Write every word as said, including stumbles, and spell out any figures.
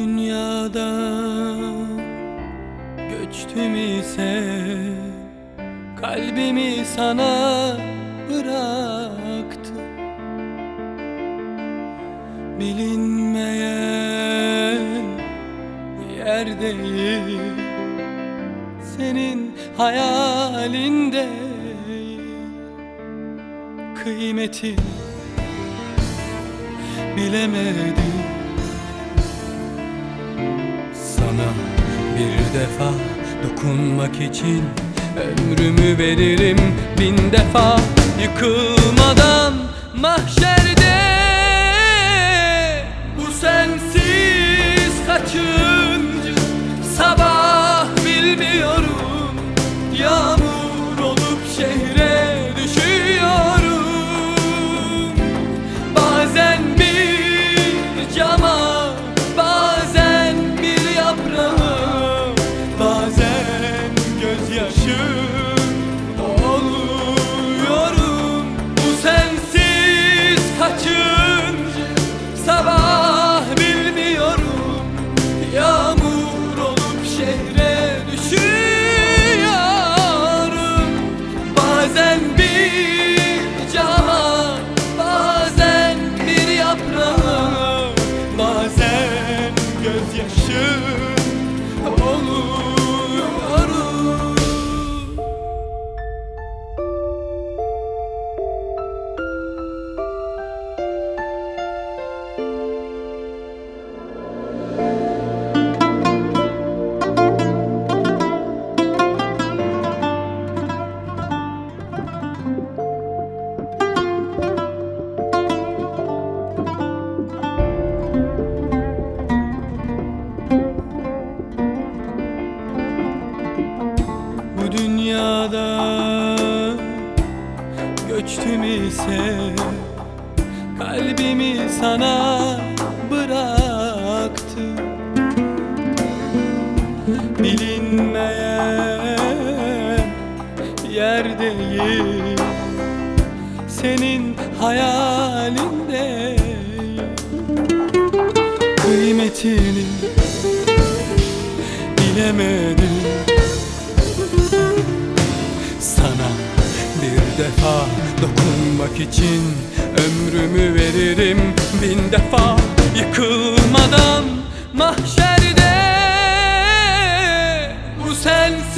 dünyada göçtüm ise kalbimi sana bıraktım. Bilinmeyen yerdeyim, senin hayalindeyim. Kıymeti bilemedim. Sana bir defa dokunmak için ömrümü veririm bin defa. Yıkılmadan mahşerde, bu sensiz kaçıncı sabah bilmiyorum. Yağmur olup şehre düşüyorum. Bazen bir cama, bazen bir yaprağa, bazen gözyaşım oluyorum. Bu sensiz kaçıncı sabah bilmiyorum. Yağmur olup şehre düşüyorum. Bazen bir cama, bazen bir yaprağa, bazen gözyaşım oluyorum. Bu dünyada göçtüm ise kalbimi sana bıraktım. Bilinmeyen yerdeyim, senin hayalindeyim. Kıymetini bilemedim. Sana bir defa dokunmak için ömrümü veririm bin defa. Yıkılmadan mahşerde, bu sensiz